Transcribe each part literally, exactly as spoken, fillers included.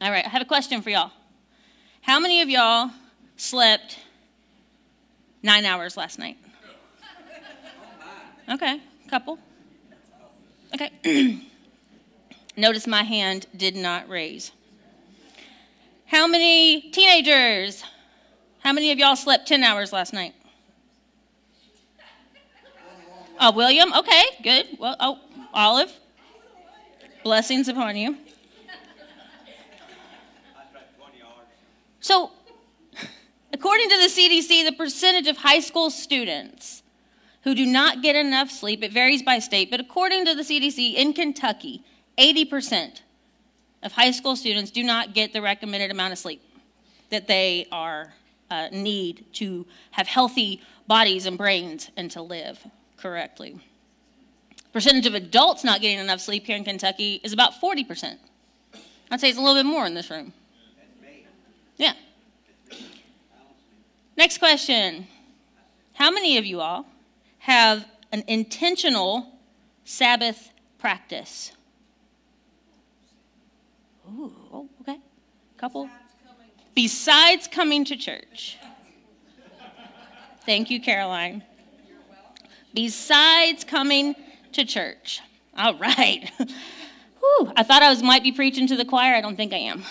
All right, I have a question for y'all. How many of y'all slept nine hours last night? Okay, couple. Okay. Notice my hand did not raise. How many teenagers? How many of y'all slept ten hours last night? Oh, William? Okay, good. Well, oh, Olive? Blessings upon you. So, according to the C D C, the percentage of high school students who do not get enough sleep, it varies by state, but according to the C D C in Kentucky, eighty percent of high school students do not get the recommended amount of sleep that they are uh, need to have healthy bodies and brains and to live correctly. Percentage of adults not getting enough sleep here in Kentucky is about forty percent. I'd say it's a little bit more in this room. Yeah. Next question. How many of you all have an intentional Sabbath practice? Ooh, oh, okay. Couple. Besides coming to church. Thank you, Caroline. Besides coming to church. All right. Whew, I thought I was might be preaching to the choir. I don't think I am.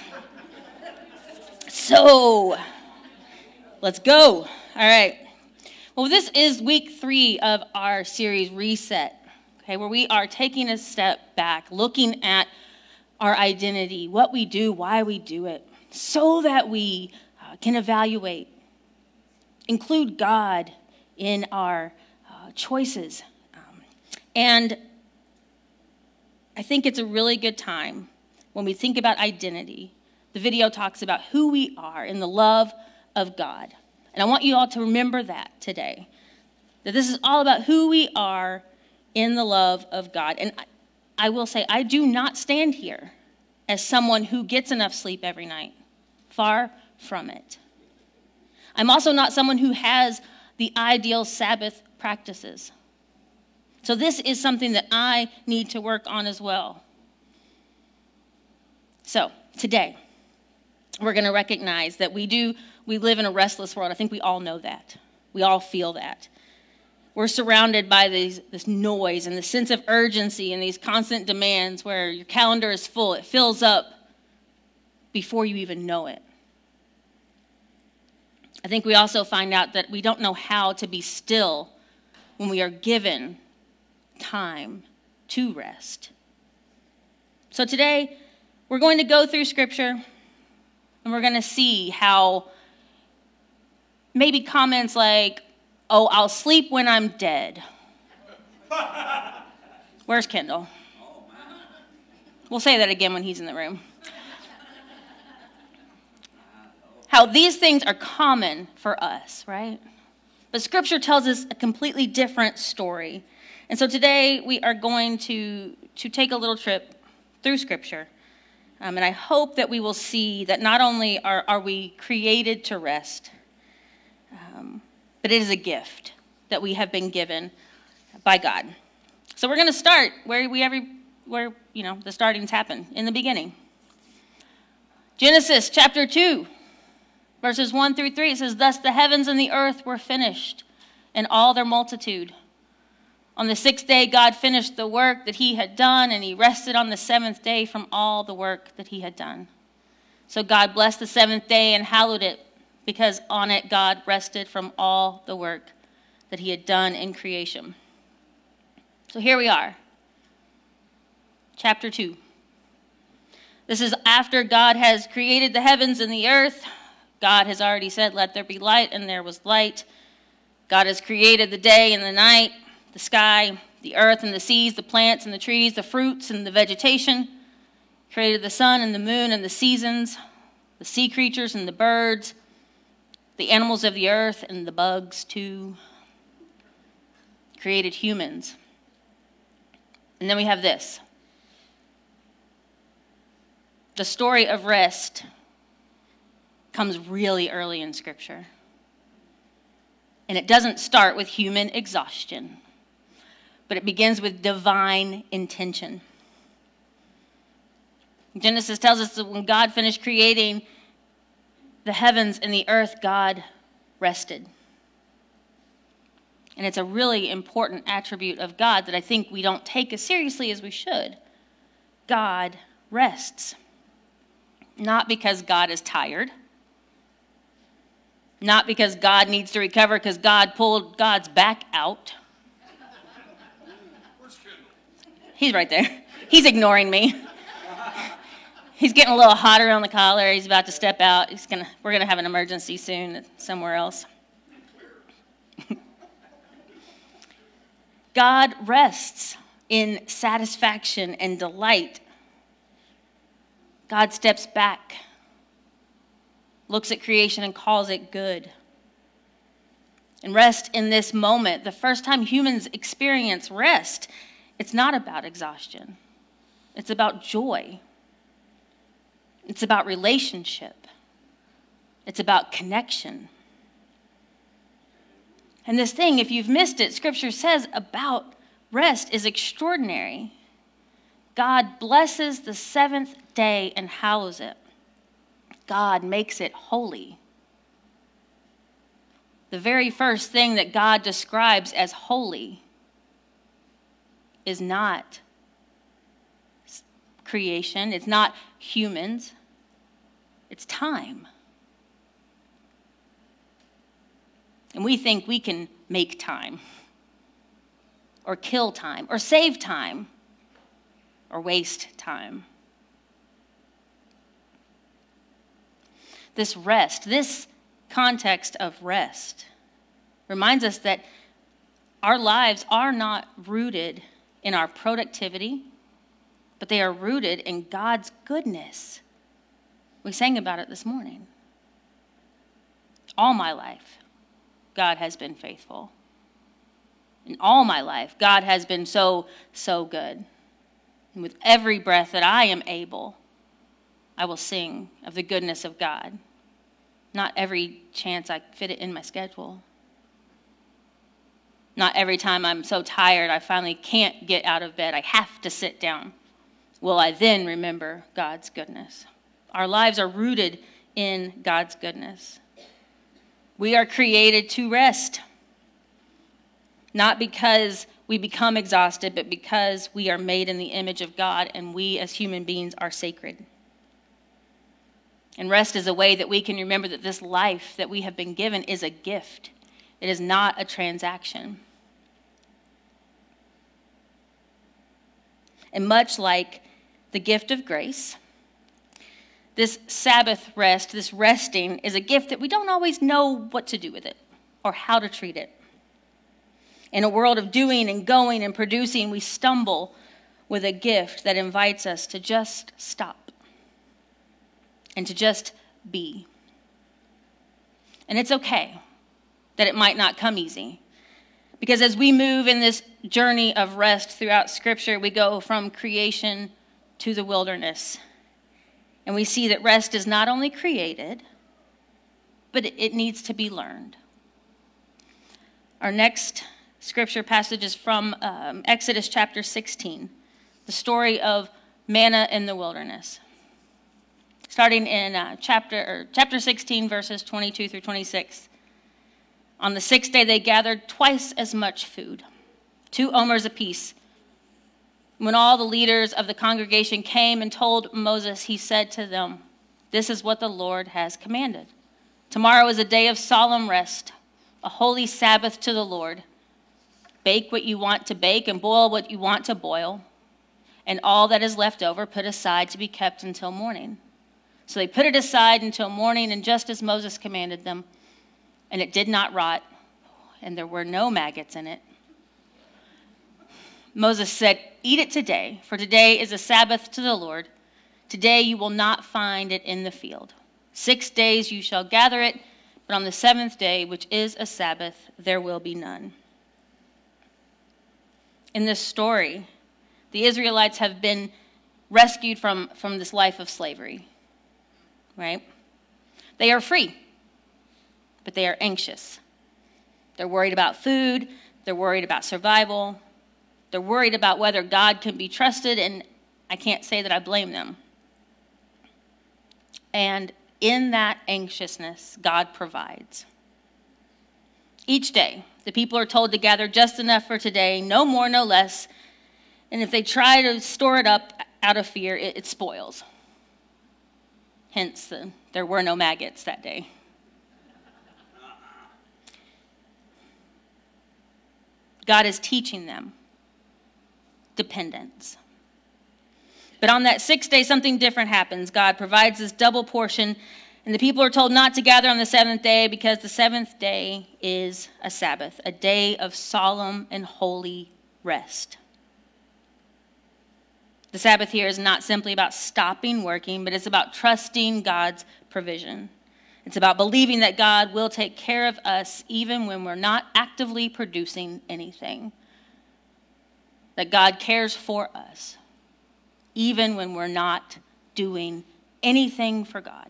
So, let's go. All right. Well, this is week three of our series, Reset, okay, where we are taking a step back, looking at our identity, what we do, why we do it, so that we uh, can evaluate, include God in our uh, choices. Um, and I think it's a really good time when we think about identity. The video talks about who we are in the love of God. And I want you all to remember that today, that this is all about who we are in the love of God. And I, I will say, I do not stand here as someone who gets enough sleep every night. Far from it. I'm also not someone who has the ideal Sabbath practices. So this is something that I need to work on as well. So today, we're going to recognize that we do, we live in a restless world. I think we all know that. We all feel that. We're surrounded by these, this noise and the sense of urgency and these constant demands where your calendar is full. It fills up before you even know it. I think we also find out that we don't know how to be still when we are given time to rest. So today, we're going to go through Scripture. And we're going to see how maybe comments like, oh, I'll sleep when I'm dead. Where's Kendall? We'll say that again when he's in the room. How these things are common for us, right? But Scripture tells us a completely different story. And so today we are going to, to take a little trip through Scripture. Um, and I hope that we will see that not only are, are we created to rest, um, but it is a gift that we have been given by God. So we're going to start where we every where you know the startings happen, in the beginning. Genesis chapter two, verses one through three. It says, "Thus the heavens and the earth were finished, and all their multitude. On the sixth day, God finished the work that he had done, and he rested on the seventh day from all the work that he had done. So God blessed the seventh day and hallowed it, because on it God rested from all the work that he had done in creation." So here we are, chapter two. This is after God has created the heavens and the earth. God has already said, "Let there be light," and there was light. God has created the day and the night, the sky, the earth and the seas, the plants and the trees, the fruits and the vegetation. Created the sun and the moon and the seasons, the sea creatures and the birds, the animals of the earth and the bugs too. Created humans. And then we have this. The story of rest comes really early in Scripture. And it doesn't start with human exhaustion, but it begins with divine intention. Genesis tells us that when God finished creating the heavens and the earth, God rested. And it's a really important attribute of God that I think we don't take as seriously as we should. God rests. Not because God is tired. Not because God needs to recover because God pulled God's back out. He's right there. He's ignoring me. He's getting a little hotter on the collar. He's about to step out. He's gonna. We're gonna have an emergency soon somewhere else. God rests in satisfaction and delight. God steps back, looks at creation and calls it good. And rest in this moment, the first time humans experience rest, it's not about exhaustion. It's about joy. It's about relationship. It's about connection. And this thing, if you've missed it, Scripture says about rest is extraordinary. God blesses the seventh day and hallows it. God makes it holy. The very first thing that God describes as holy is not creation. It's not humans. It's time. And we think we can make time, or kill time, or save time, or waste time. This rest, this context of rest, reminds us that our lives are not rooted in our productivity, but they are rooted in God's goodness. We sang about it this morning. All my life, God has been faithful. In all my life, God has been so, so good. And with every breath that I am able, I will sing of the goodness of God. Not every chance I fit it in my schedule. Not every time I'm so tired I finally can't get out of bed, I have to sit down, will I then remember God's goodness. Our lives are rooted in God's goodness. We are created to rest. Not because we become exhausted, but because we are made in the image of God and we as human beings are sacred. And rest is a way that we can remember that this life that we have been given is a gift. It is not a transaction. And much like the gift of grace, this Sabbath rest, this resting, is a gift that we don't always know what to do with it or how to treat it. In a world of doing and going and producing, we stumble with a gift that invites us to just stop and to just be. And it's okay that it might not come easy. Because as we move in this journey of rest throughout Scripture, we go from creation to the wilderness. And we see that rest is not only created, but it needs to be learned. Our next Scripture passage is from um, Exodus chapter sixteen, the story of manna in the wilderness. Starting in uh, chapter, or chapter sixteen, verses twenty-two through twenty-six. On the sixth day they gathered twice as much food, two omers apiece. When all the leaders of the congregation came and told Moses, he said to them, "This is what the Lord has commanded. Tomorrow is a day of solemn rest, a holy Sabbath to the Lord. Bake what you want to bake and boil what you want to boil, and all that is left over put aside to be kept until morning." So they put it aside until morning, and just as Moses commanded them, and it did not rot, and there were no maggots in it. Moses said, "Eat it today, for today is a Sabbath to the Lord. Today you will not find it in the field. Six days you shall gather it, but on the seventh day, which is a Sabbath, there will be none." In this story, the Israelites have been rescued from, from this life of slavery, right? They are free, but they are anxious. They're worried about food. They're worried about survival. They're worried about whether God can be trusted, and I can't say that I blame them. And in that anxiousness, God provides. Each day, the people are told to gather just enough for today, no more, no less. And if they try to store it up out of fear, it, it spoils. Hence, the, there were no maggots that day. God is teaching them dependence. But on that sixth day, something different happens. God provides this double portion, and the people are told not to gather on the seventh day because the seventh day is a Sabbath, a day of solemn and holy rest. The Sabbath here is not simply about stopping working, but it's about trusting God's provision. It's about believing that God will take care of us even when we're not actively producing anything. That God cares for us even when we're not doing anything for God.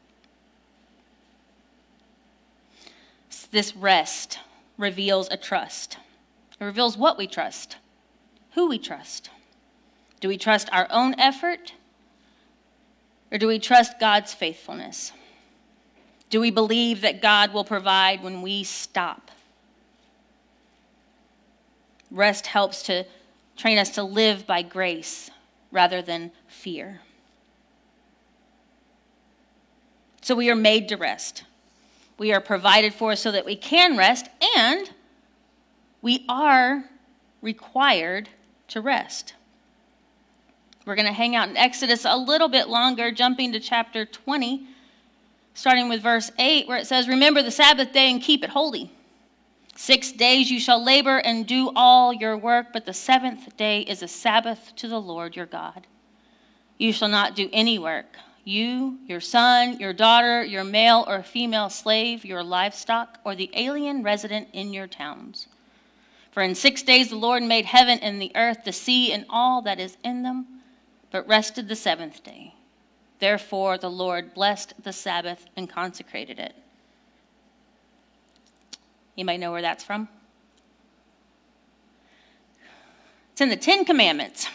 This rest reveals a trust. It reveals what we trust, who we trust. Do we trust our own effort, or do we trust God's faithfulness? Do we believe that God will provide when we stop? Rest helps to train us to live by grace rather than fear. So we are made to rest. We are provided for so that we can rest, and we are required to rest. We're going to hang out in Exodus a little bit longer, jumping to chapter twenty, starting with verse eight, where it says, "Remember the Sabbath day and keep it holy. Six days you shall labor and do all your work, but the seventh day is a Sabbath to the Lord your God. You shall not do any work. You, your son, your daughter, your male or female slave, your livestock, or the alien resident in your towns. For in six days the Lord made heaven and the earth, the sea, and all that is in them, but rested the seventh day. Therefore the Lord blessed the Sabbath and consecrated it." Anybody know where that's from? It's in the Ten Commandments.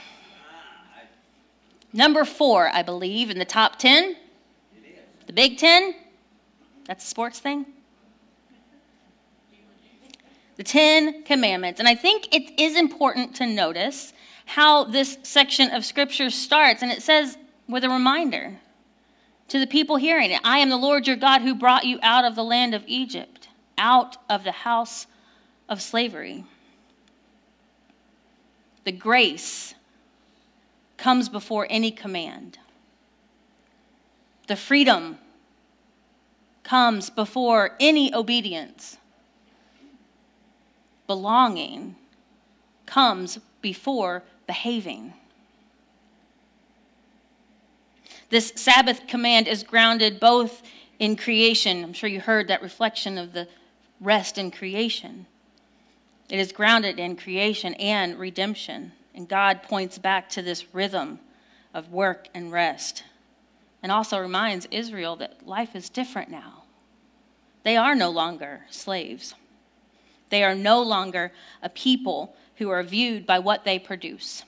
Number four, I believe, in the top ten. The Big Ten. That's a sports thing. The Ten Commandments. And I think it is important to notice how this section of Scripture starts. And it says with a reminder to the people hearing it, "I am the Lord your God who brought you out of the land of Egypt, out of the house of slavery." The grace comes before any command. The freedom comes before any obedience. Belonging comes before behaving. This Sabbath command is grounded both in creation. I'm sure you heard that reflection of the rest in creation. It is grounded in creation and redemption. And God points back to this rhythm of work and rest. And also reminds Israel that life is different now. They are no longer slaves. They are no longer a people who are viewed by what they produce.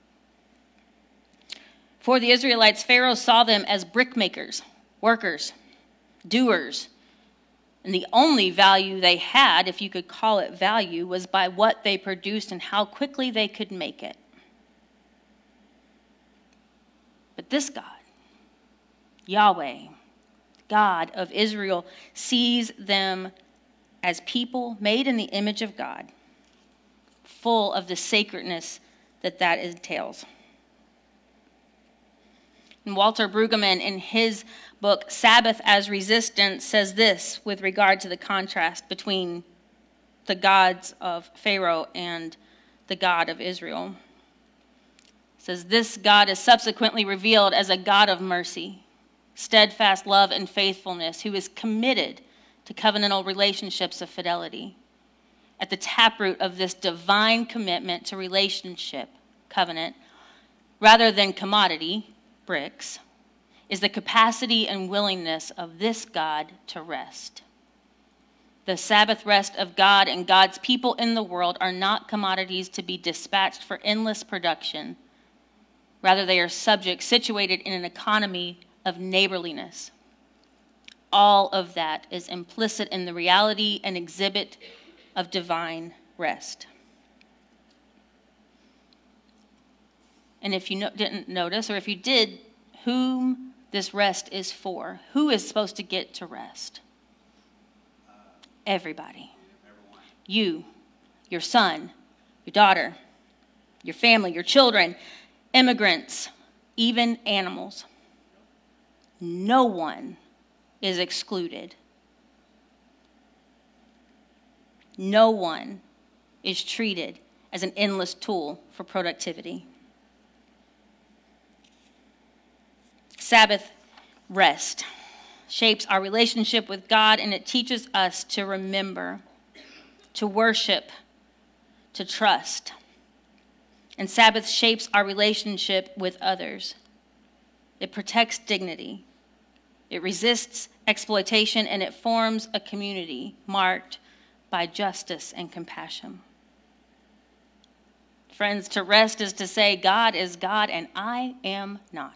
For the Israelites, Pharaoh saw them as brickmakers, workers, doers. And the only value they had, if you could call it value, was by what they produced and how quickly they could make it. But this God, Yahweh, God of Israel, sees them as people made in the image of God, full of the sacredness that that entails. And Walter Brueggemann, in his book, Sabbath as Resistance, says this with regard to the contrast between the gods of Pharaoh and the God of Israel. It says, "This God is subsequently revealed as a God of mercy, steadfast love and faithfulness, who is committed to covenantal relationships of fidelity. At the taproot of this divine commitment to relationship, covenant, rather than commodity, bricks, is the capacity and willingness of this God to rest. The Sabbath rest of God and God's people in the world are not commodities to be dispatched for endless production. Rather, they are subjects situated in an economy of neighborliness. All of that is implicit in the reality and exhibit of divine rest. And if you no- didn't notice, or if you did, whom this rest is for? Who is supposed to get to rest? Everybody. Everyone. You, your son, your daughter, your family, your children, immigrants, even animals. No one is excluded. No one is treated as an endless tool for productivity. Sabbath rest shapes our relationship with God, and it teaches us to remember, to worship, to trust. And Sabbath shapes our relationship with others. It protects dignity. It resists exploitation, and it forms a community marked by justice and compassion. Friends, to rest is to say, God is God and I am not.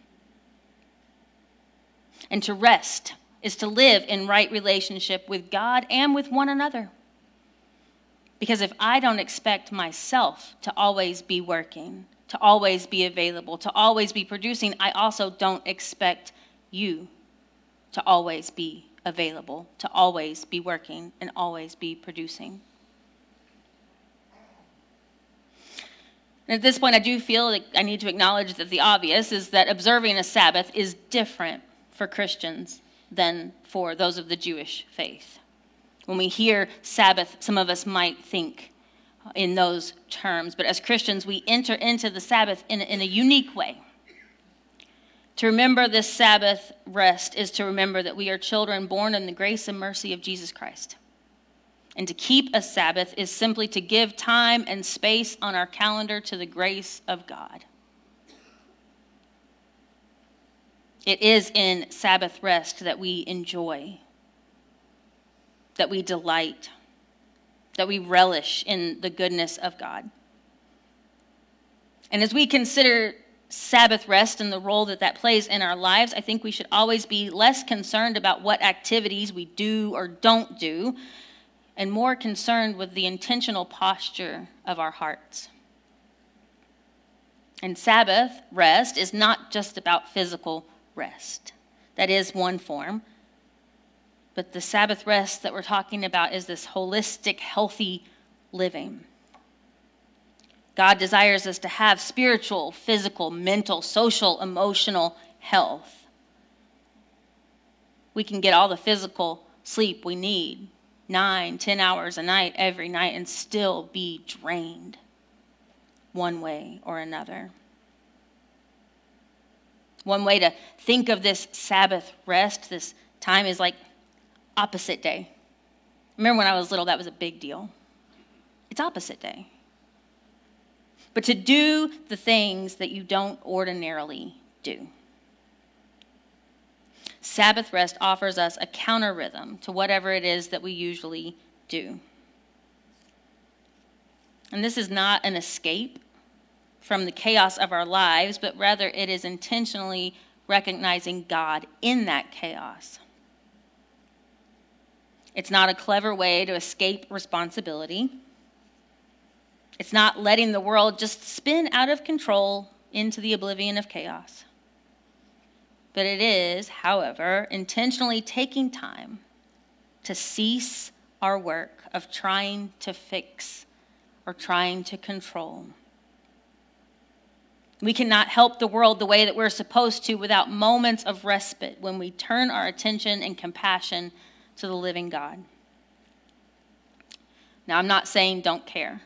And to rest is to live in right relationship with God and with one another. Because if I don't expect myself to always be working, to always be available, to always be producing, I also don't expect you to always be available, to always be working, and always be producing. And at this point, I do feel like I need to acknowledge that the obvious is that observing a Sabbath is different for Christians than for those of the Jewish faith. When we hear Sabbath, some of us might think in those terms, but as Christians, we enter into the Sabbath in, in a unique way. To remember this Sabbath rest is to remember that we are children born in the grace and mercy of Jesus Christ. And to keep a Sabbath is simply to give time and space on our calendar to the grace of God. It is in Sabbath rest that we enjoy, that we delight, that we relish in the goodness of God. And as we consider Sabbath rest and the role that that plays in our lives, I think we should always be less concerned about what activities we do or don't do, and more concerned with the intentional posture of our hearts. And Sabbath rest is not just about physical rest. That is one form. But the Sabbath rest that we're talking about is this holistic, healthy living. God desires us to have spiritual, physical, mental, social, emotional health. We can get all the physical sleep we need, nine, ten hours a night, every night, and still be drained one way or another. One way to think of this Sabbath rest, this time, is like opposite day. Remember when I was little, that was a big deal. It's opposite day. But to do the things that you don't ordinarily do. Sabbath rest offers us a counter rhythm to whatever it is that we usually do. And this is not an escape from the chaos of our lives, but rather it is intentionally recognizing God in that chaos. It's not a clever way to escape responsibility. It's not letting the world just spin out of control into the oblivion of chaos. But it is, however, intentionally taking time to cease our work of trying to fix or trying to control. We cannot help the world the way that we're supposed to without moments of respite when we turn our attention and compassion to the living God. Now, I'm not saying don't care.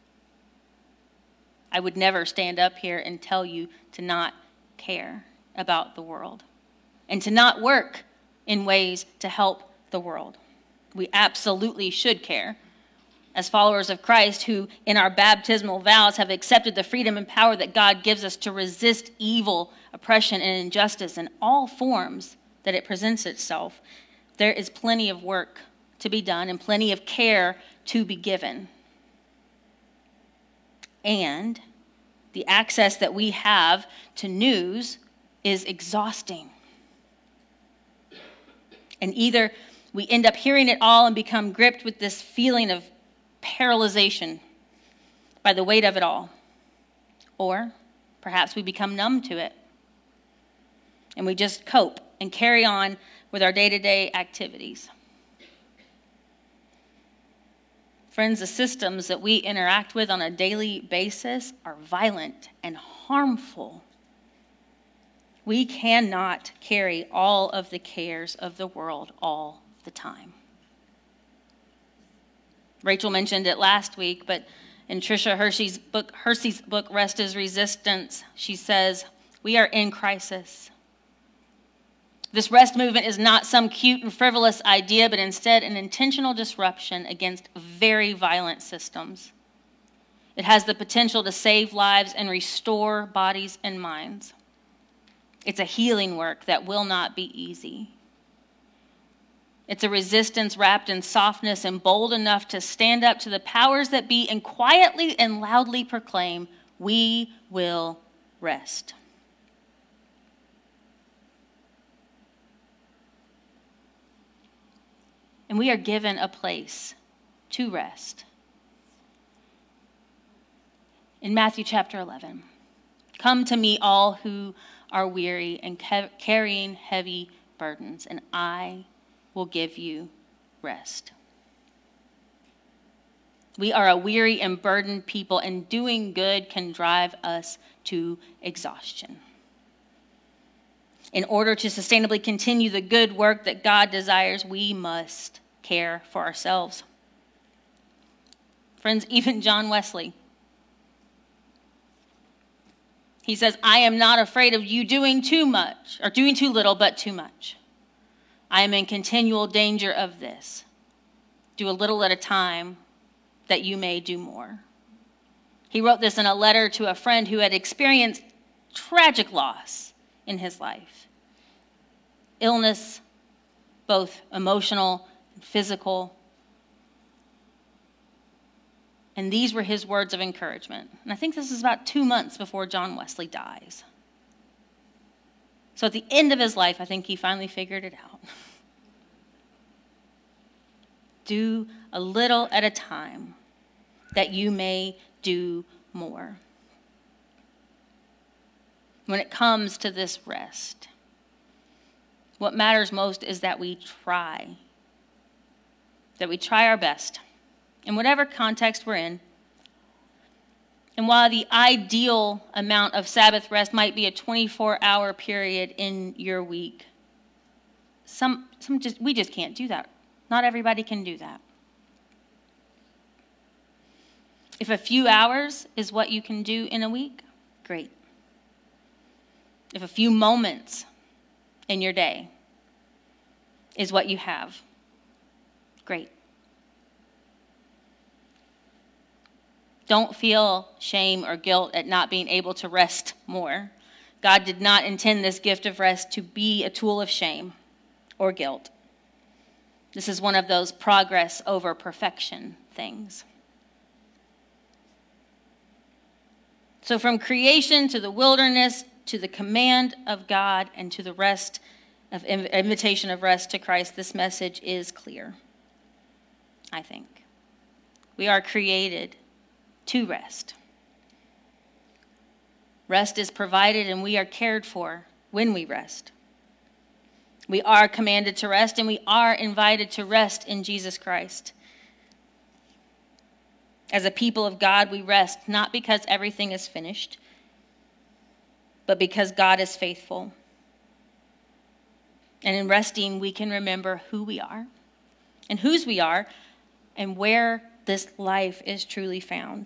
I would never stand up here and tell you to not care about the world and to not work in ways to help the world. We absolutely should care as followers of Christ who, in our baptismal vows, have accepted the freedom and power that God gives us to resist evil, oppression, and injustice in all forms that it presents itself. There is plenty of work to be done and plenty of care to be given. And the access that we have to news is exhausting. And either we end up hearing it all and become gripped with this feeling of paralyzation by the weight of it all. Or perhaps we become numb to it and we just cope and carry on with our day-to-day activities. Friends, the systems that we interact with on a daily basis are violent and harmful. We cannot carry all of the cares of the world all the time. Rachel mentioned it last week, but in Tricia Hersey's book, Hersey's book, Rest is Resistance, she says, we are in crisis. This rest movement is not some cute and frivolous idea, but instead an intentional disruption against very violent systems. It has the potential to save lives and restore bodies and minds. It's a healing work that will not be easy. It's a resistance wrapped in softness and bold enough to stand up to the powers that be and quietly and loudly proclaim, we will rest. And we are given a place to rest. In Matthew chapter eleven, come to me all who are weary and ca- carrying heavy burdens, and I will give you rest. We are a weary and burdened people, and doing good can drive us to exhaustion. In order to sustainably continue the good work that God desires, we must care for ourselves. Friends, even John Wesley, he says, I am not afraid of you doing too much, or doing too little, but too much. I am in continual danger of this. Do a little at a time, that you may do more. He wrote this in a letter to a friend who had experienced tragic loss in his life. Illness, both emotional and physical. And these were his words of encouragement. And I think this is about two months before John Wesley dies. So at the end of his life, I think he finally figured it out. Do a little at a time, that you may do more. When it comes to this rest, what matters most is that we try. That we try our best, in whatever context we're in. And while the ideal amount of Sabbath rest might be a twenty-four hour period in your week, some, some just, we just can't do that. Not everybody can do that. If a few hours is what you can do in a week, great. If a few moments in your day is what you have, great. Don't feel shame or guilt at not being able to rest more. God did not intend this gift of rest to be a tool of shame or guilt. This is one of those progress over perfection things. So from creation to the wilderness, to the command of God, and to the rest of invitation of rest to Christ, this message is clear, I think. We are created to rest. Rest is provided and we are cared for when we rest. We are commanded to rest and we are invited to rest in Jesus Christ. As a people of God, we rest not because everything is finished, but because God is faithful. And in resting, we can remember who we are and whose we are and where this life is truly found.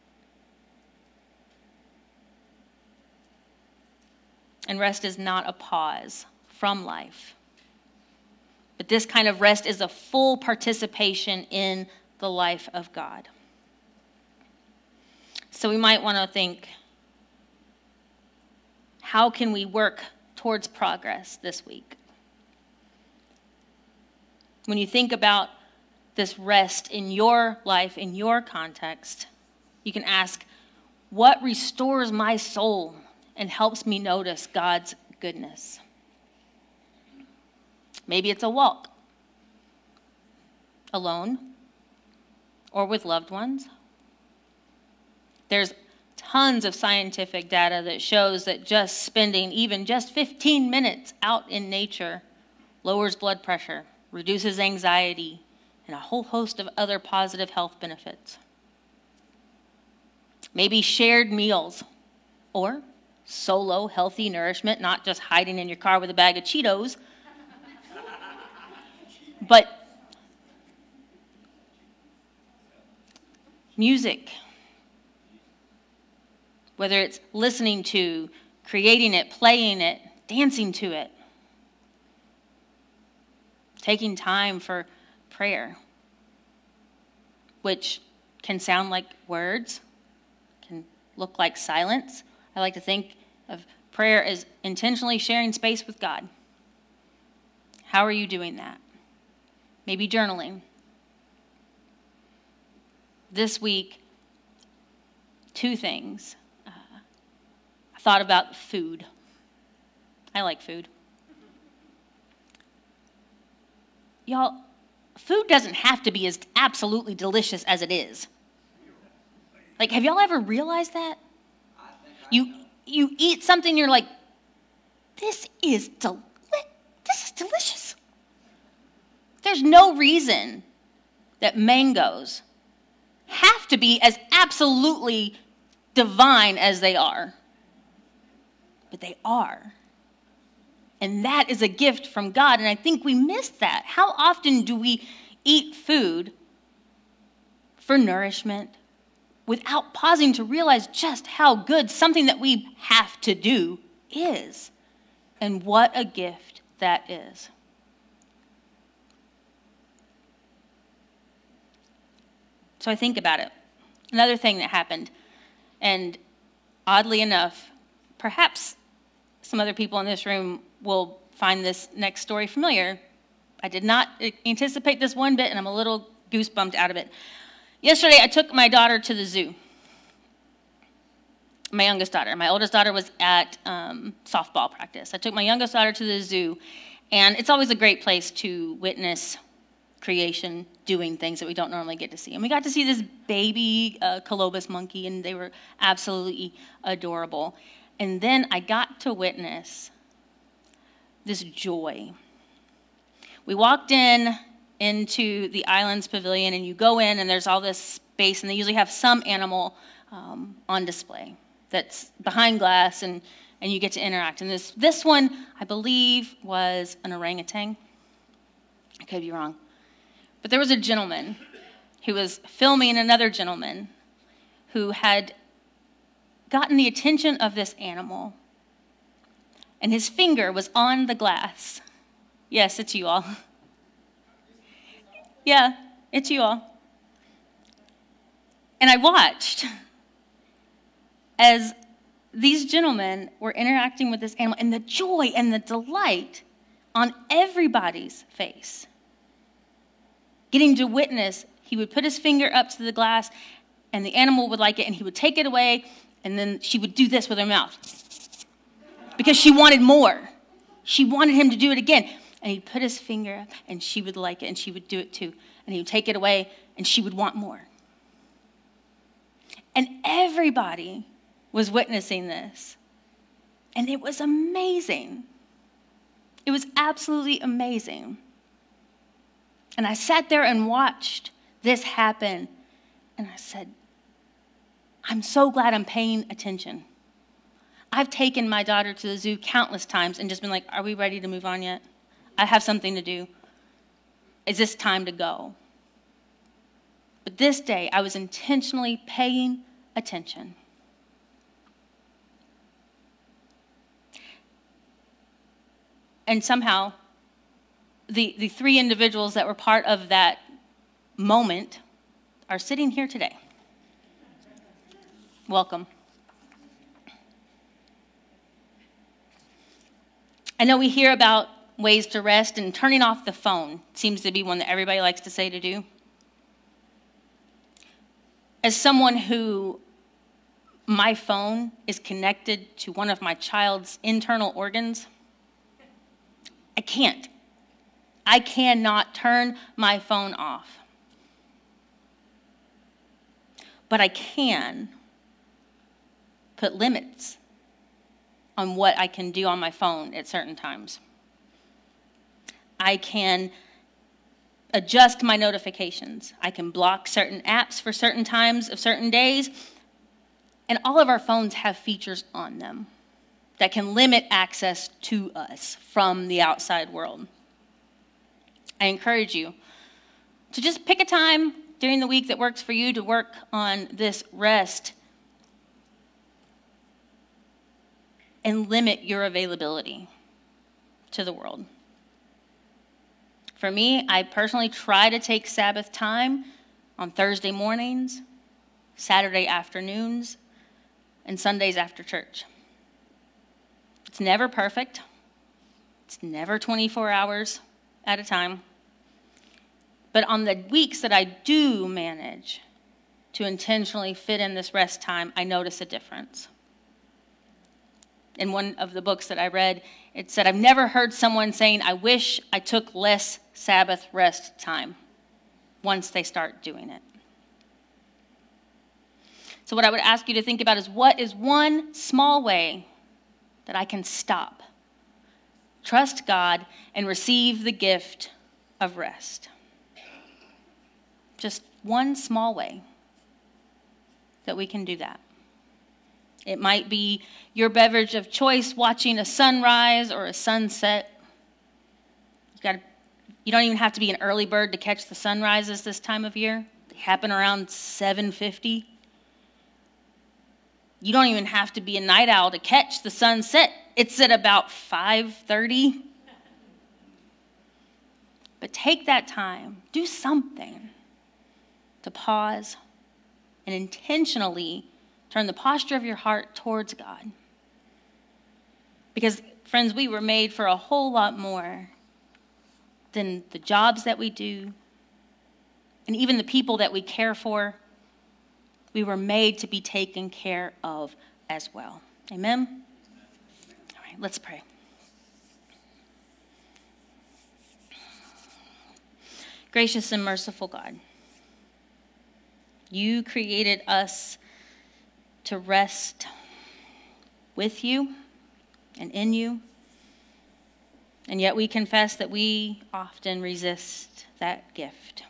And rest is not a pause from life. But this kind of rest is a full participation in the life of God. So we might want to think, how can we work towards progress this week? When you think about this rest in your life, in your context, you can ask, what restores my soul and helps me notice God's goodness? Maybe it's a walk, alone, or with loved ones. There's tons of scientific data that shows that just spending even just fifteen minutes out in nature lowers blood pressure, reduces anxiety, and a whole host of other positive health benefits. Maybe shared meals, or solo healthy nourishment, not just hiding in your car with a bag of Cheetos, but music. Whether it's listening to, creating it, playing it, dancing to it. Taking time for prayer, which can sound like words, can look like silence. I like to think of prayer as intentionally sharing space with God. How are you doing that? Maybe journaling. This week, two things. Thought about food. I like food. Y'all, food doesn't have to be as absolutely delicious as it is. Like, have y'all ever realized that? You you eat something, you're like, this is deli- this is delicious. There's no reason that mangoes have to be as absolutely divine as they are. But they are. And that is a gift from God, and I think we miss that. How often do we eat food for nourishment without pausing to realize just how good something that we have to do is? And what a gift that is. So I think about it. Another thing that happened, and oddly enough, perhaps some other people in this room will find this next story familiar. I did not anticipate this one bit, and I'm a little goosebumped out of it. Yesterday, I took my daughter to the zoo. My youngest daughter. My oldest daughter was at um, softball practice. I took my youngest daughter to the zoo, and it's always a great place to witness creation doing things that we don't normally get to see. And we got to see this baby uh, colobus monkey, and they were absolutely adorable. And then I got to witness this joy. We walked in into the Islands Pavilion, and you go in, and there's all this space, and they usually have some animal um, on display that's behind glass, and, and you get to interact. And this, this one, I believe, was an orangutan. I could be wrong. But there was a gentleman who was filming another gentleman who had gotten the attention of this animal, and his finger was on the glass. Yes, it's you all. Yeah, it's you all. And I watched as these gentlemen were interacting with this animal, and the joy and the delight on everybody's face. Getting to witness, he would put his finger up to the glass, and the animal would like it, and he would take it away, and then she would do this with her mouth because she wanted more. She wanted him to do it again. And he'd put his finger up, and she would like it, and she would do it too. And he would take it away, and she would want more. And everybody was witnessing this. And it was amazing. It was absolutely amazing. And I sat there and watched this happen, and I said, I'm so glad I'm paying attention. I've taken my daughter to the zoo countless times and just been like, are we ready to move on yet? I have something to do. Is this time to go? But this day, I was intentionally paying attention. And somehow, the, the three individuals that were part of that moment are sitting here today. Welcome. I know we hear about ways to rest, and turning off the phone seems to be one that everybody likes to say to do. As someone who, my phone is connected to one of my child's internal organs, I can't. I cannot turn my phone off. But I can put limits on what I can do on my phone at certain times. I can adjust my notifications. I can block certain apps for certain times of certain days. And all of our phones have features on them that can limit access to us from the outside world. I encourage you to just pick a time during the week that works for you to work on this rest and limit your availability to the world. For me, I personally try to take Sabbath time on Thursday mornings, Saturday afternoons, and Sundays after church. It's never perfect. It's never twenty-four hours at a time. But on the weeks that I do manage to intentionally fit in this rest time, I notice a difference. In one of the books that I read, it said, I've never heard someone saying, I wish I took less Sabbath rest time once they start doing it. So what I would ask you to think about is, what is one small way that I can stop, trust God, and receive the gift of rest? Just one small way that we can do that. It might be your beverage of choice, watching a sunrise or a sunset. You got, you don't even have to be an early bird to catch the sunrises this time of year. They happen around seven fifty. You don't even have to be a night owl to catch the sunset. It's at about five thirty. But take that time, do something to pause and intentionally turn the posture of your heart towards God. Because, friends, we were made for a whole lot more than the jobs that we do and even the people that we care for. We were made to be taken care of as well. Amen? All right, let's pray. Gracious and merciful God, you created us to rest with you and in you. And yet we confess that we often resist that gift.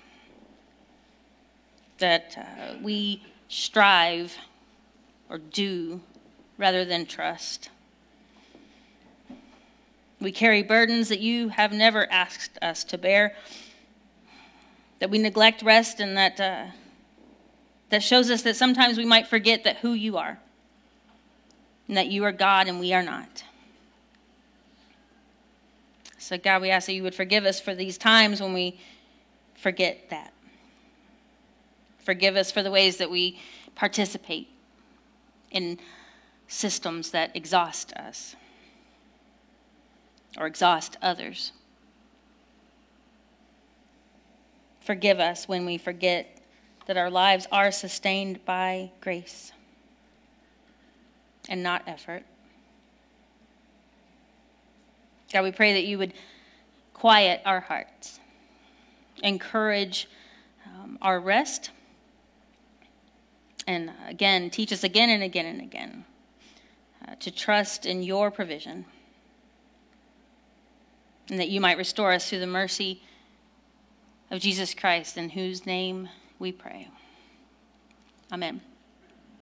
That uh, we strive or do rather than trust. We carry burdens that you have never asked us to bear. That we neglect rest, and that uh, that shows us that sometimes we might forget that who you are. And that you are God and we are not. So God, we ask that you would forgive us for these times when we forget that. Forgive us for the ways that we participate in systems that exhaust us or exhaust others. Forgive us when we forget that our lives are sustained by grace and not effort. God, we pray that you would quiet our hearts, encourage um, our rest, and again, teach us again and again and again uh, to trust in your provision, and that you might restore us through the mercy of Jesus Christ, in whose name we pray. Amen.